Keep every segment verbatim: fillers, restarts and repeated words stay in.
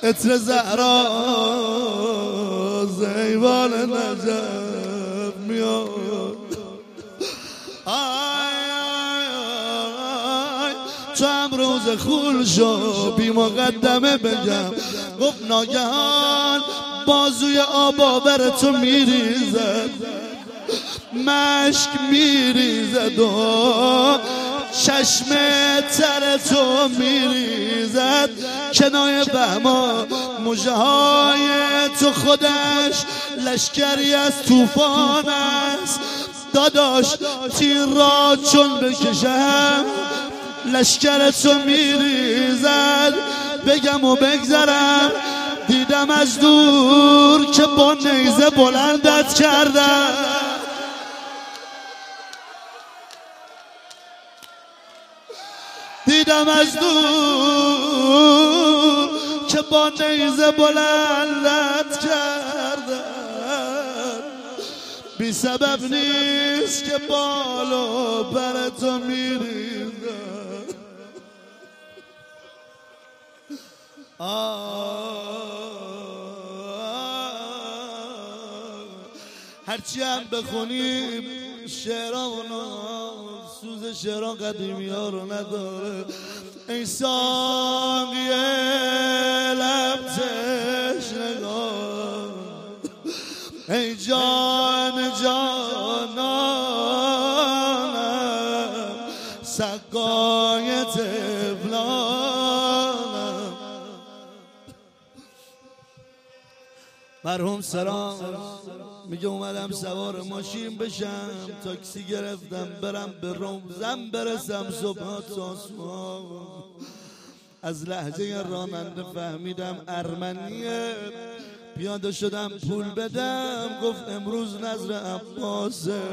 عطر زهرا زیبان نجف میاد. آی آی آی تو امروز خول شو بی مقدمه بگم. گفت ناگهان بازوی آباور تو میریزد، مشک میریزد و چشم تر تو میریزد. کنای بهما مژه های تو خودش لشکری از طوفان است. داداش تیر را چون بکشم لشکر تو میریزد. بگم و بگذرم دیدم از دور که با نیزه بلندت کردم. دیدم از دور که با نیزه بلندت کردم. بی سبب نیست که بالا بر تو میریزم. هرچی هم بخونیم شعرامونو سوز شعران قدیمی ها رو نداره. ای ساقی لب تشنگان، ای جان جانانم، سقای طفلانم. مرحوم سرام میگه اومدم سوار ماشین بشم، تاکسی گرفتم برم به روزم برسم صبح تا آسمان. از لهجه راننده فهمیدم ارمنیه. پیاده شدم پول بدم، گفت امروز نظر عباسه.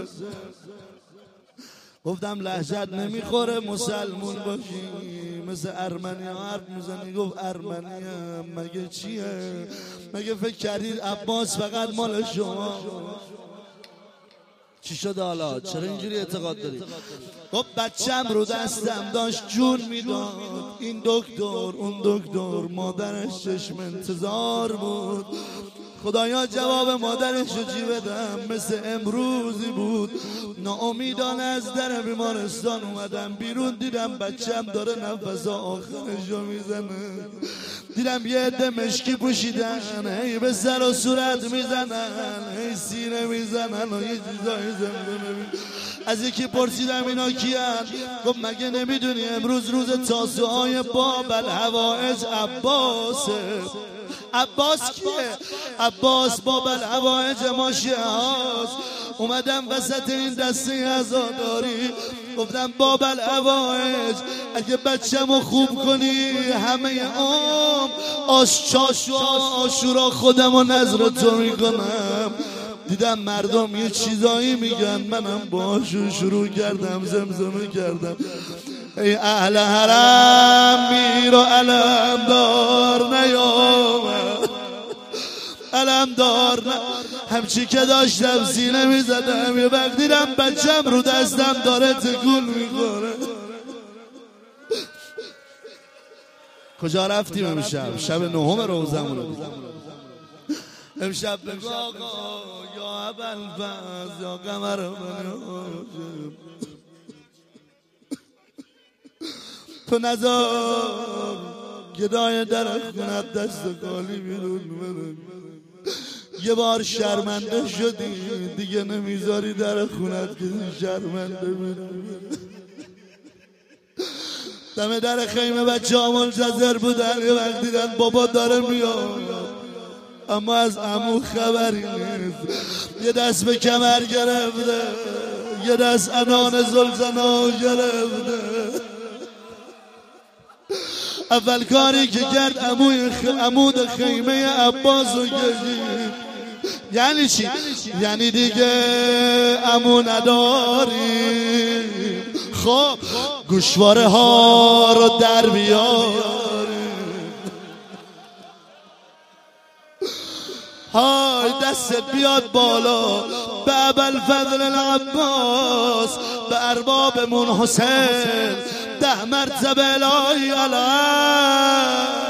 گفتم لهجت نمیخوره مسلمون باشی مثل ارمنی ها حرف میزنی. گفت ارمنی هم مگه چیه؟ مگه فکر کردید عباس فقط مال شما؟ چی شده حالا؟ چرا اینجوری اعتقاد داری؟ گفت بچم رو دستم داشت جون میداد، این دکتر اون دکتر، مادرش چشم انتظار بود. خدایا جواب مادرش رو چی بدم؟ مثل امروزی بود. ناامیدانه از در بیمارستان اومدم بیرون، دیدم بچم داره نفس آخرش رو میزنه. دیدم یه عده مشکی پوشیدن، هی به سر و صورت میزنن، هی سینه میزنن و یه چیزایی زمزمه. از یکی پرسیدم اینا کیان؟ گفت مگه نمیدونی امروز روز تاسوعای باب الحوائج عباسه؟ عباس کیه؟ عباس باب الحوائج ما شیعه هاست. اومدم وسط این دسته عزاداری گفتم باب الحوائج اگه بچه‌مو خوب کنی همه عمر آشچاش و آشورا خودمو نظر تو میکنم. دیدم مردم یه چیزایی میگن، منم باشون شروع کردم زمزمه کردم. ای اهل حرم میر و علم دار نیامد، علم دار نه. همچی که داشتم سینه میزدم، یه وقت دیدم بچم رو دستم داره تکون میکنه. کجا رفتیم امشب؟ شب نهم روزمون رو امشب بگو آقا یا ابوالفضل یا قمر من تو نزار گدای در خونت دست خالی بیرون بره. یه بار شرمنده شدی دیگه نمیذاری در خونت که شرمنده بیرون. دم در خیمه بچه ها منتظر بودن، یه وقت دیدن بابا داره میاد اما از عمو خبری نیست. یه دست به کمر گرفته، یه دست انان زلزنا گرفته. اول کاری که کرد عموی خ... عمود خیمه عباس رو گشید. یعنی چی؟ یعنی دیگه عمو نداری، خب گوشواره ها رو در بیاری. های دستت بیاد بالا به ابوالفضل العباس، به اربابمون حسین ده مرتبه الهی علیه.